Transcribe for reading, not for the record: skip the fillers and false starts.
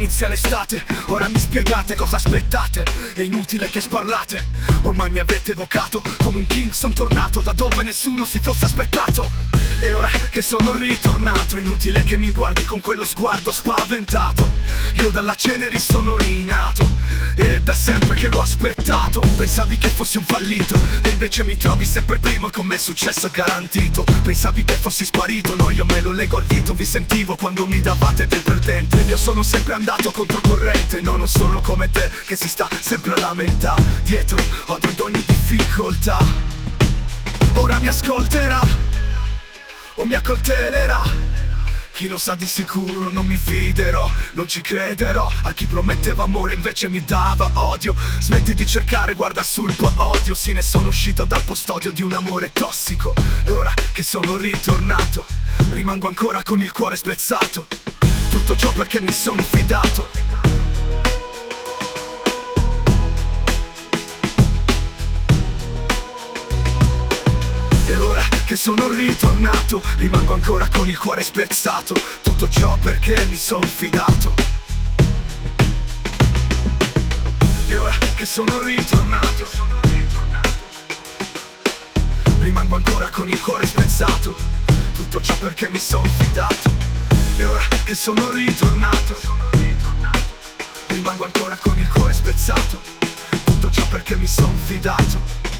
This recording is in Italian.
inizia l'estate. Ora mi spiegate cosa aspettate, è inutile che sparlate. Ormai mi avete evocato come un king, son tornato da dove nessuno si fosse aspettato. E ora che sono ritornato, è inutile che mi guardi con quello sguardo spaventato. Io dalla ceneri sono rinato, e da sempre che l'ho aspettato. Pensavi che fossi un fallito, e invece mi trovi sempre primo, con me successo garantito. Pensavi che fossi sparito, no, io me lo leggo al dito. Vi sentivo quando mi davate del perdente. Io sono sempre andato controcorrente, no, non sono come te che si sta sempre a lamentare dietro ad ogni difficoltà. Ora mi ascolterà o mi accoltellerà. Chi lo sa di sicuro non mi fiderò, non ci crederò. A chi prometteva amore invece mi dava odio. Smetti di cercare, guarda sul odio. Sì, ne sono uscito dal postodio di un amore tossico. E ora che sono ritornato, rimango ancora con il cuore spezzato. Tutto ciò perché mi sono fidato. E ora che sono ritornato, rimango ancora con il cuore spezzato. Tutto ciò perché mi sono fidato. E ora che sono ritornato, rimango ancora con il cuore spezzato. Tutto ciò perché mi sono fidato. E ora che sono ritornato, rimango ancora con il cuore spezzato. Tutto ciò perché mi sono fidato.